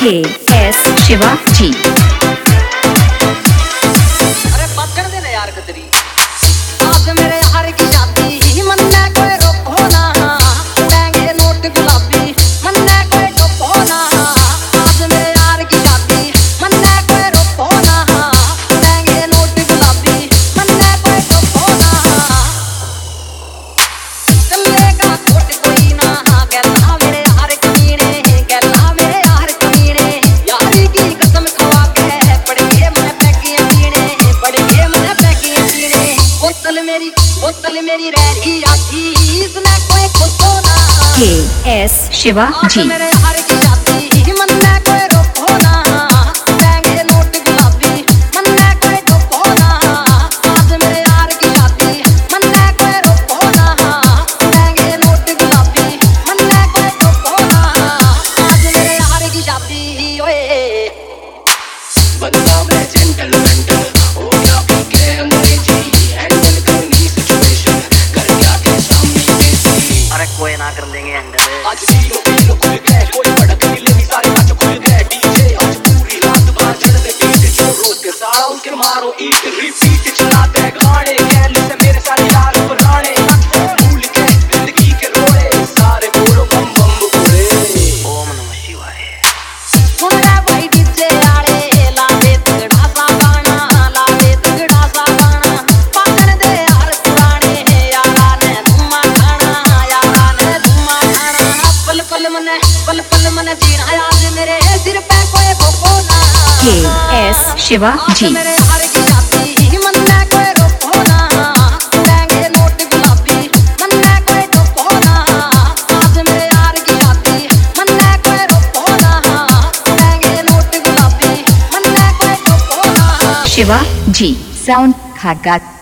KS Shiva ji. अरे बात कर देना यार कतरी। आज मेरे यार की शादी मन में कोई रोको ना, उड़ेंगे नोट गुलाबी मन में कोई रोको ना। आज मेरे यार की शादी मन में कोई रोको ना, उड़ेंगे नोट गुलाबी मन में कोई रोको ना। चलेगा कोट कोई ना, कहना मेरे यार कमीने, कहना मेरे यार कमीने। यारी की कसम खवा के पड़ गए मन पैकियां पीने, पड़ गए मन पैकियां पीने। बोतल मेरी रह रही आती, इसमें कोई खुशो ना। KS शिवा जी। मेरे यार की शादी मन में कोई रोको ना, उड़ेंगे नोट गुलाबी मन में कोई रोको ना। आज मेरे यार की शादी मन में कोई रोको ना, उड़ेंगे नोट गुलाबी मन में कोई रोको ना। आज मेरे यार की शादी ओए बंदा मैं जेंटलमैन हो गया पीके अंग्रेजी, हैंडल करनी सिचुएशन कर गया के सामने बेसी। अरे कोई ना कर देंगे हैंडल। आज पीलो खुल गए, कोई भड़क नहीं लगी, सारे नाच खुल गए। डीजे आज पूरी रात बाहर चढ़ दे बीट, जो रोज के सारा उसके मारो ईट रिपीट चलाते हैं गाने। गैल से मेरे सारे यार पुराने, भूल के जिंदगी के रोड़े, सारे बोलो बम बम बोले। ओम नमः शिवाय। सुन रे भाई डीजे आले, लावे तगड़ा सा गाना, लावे तगड़ा सा गाना। पागल दे यार पुराने, यारा ने धुमा खाना, यारा ने धुमा खाना। पल पल मन जीना आज मेरे सिर पे कोई रोको ना। KS शिवा आज जी। मेरे यार की शादी मन में कोई रोको ना, उड़ेंगे नोट गुलाबी मन में कोई रोको ना। आज मेरे यार की शादी मन में कोई रोको ना, उड़ेंगे नोट गुलाबी मन में कोई रोको ना। शिवा जी साउंड खागा।